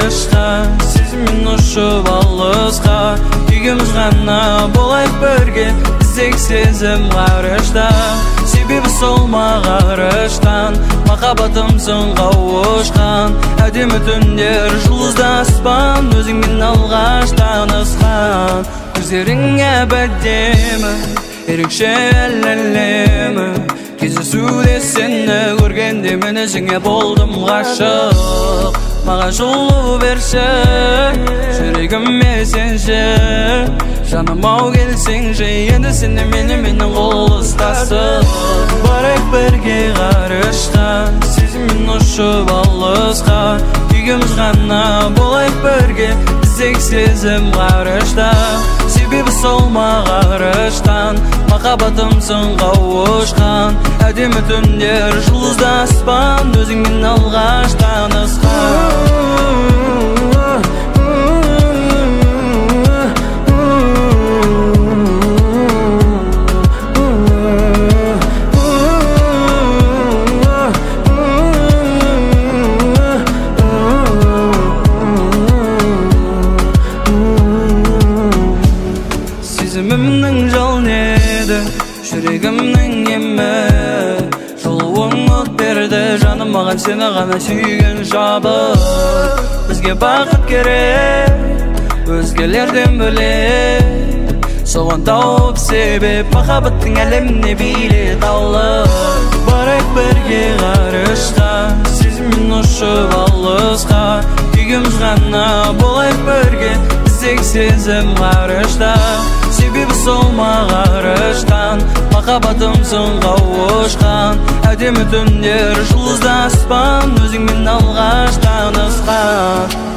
qarışqa Сезіммен ұшып алысқа Үйгіміз ғана болайық бірге Біздек сезім ғарышта Себебі сол мағарыштан Махаббатымсың қауышқан Әдемі түндер жұлдызды аспан Өзіңмен алғаш танысқан Көздерің әбәдемі Ерекше әлемі Кездесуде сені көргенде мен өзіңе болдым ғашық Маған жылу берші жүрегіме сенші Жаным ау келсеңші енді сені менің қол ұстасып Барайық бірге ғарышта Сезіммен ұшып алысқа Үйгіміз ғана болайық бірге Біздек сезім ғарышта Себебі сол мағарыштан Махаббатымсың қауышқан Әдемі түндер жұлдызды аспан Өзіңмен алғаш танысқан Сезімімнің жалын еді жүрегімнің емі Жылуың от берді жаным маған сені ғана сүйген жабық Бізге бақыт керек өзгелерден бөлек Соған тауып себеп махаббаттың әлеміне билет алып Барайық бірге ғарышқа Сезіммен ұшып алысқа Үйгіміз ғана болайық бірге Біздек сезім ғарышта Себебі сол мағарыштан Махаббатымсың қауышқан Әдемі түндер жұлдызды аспан Өзіңмен алғаш танысқан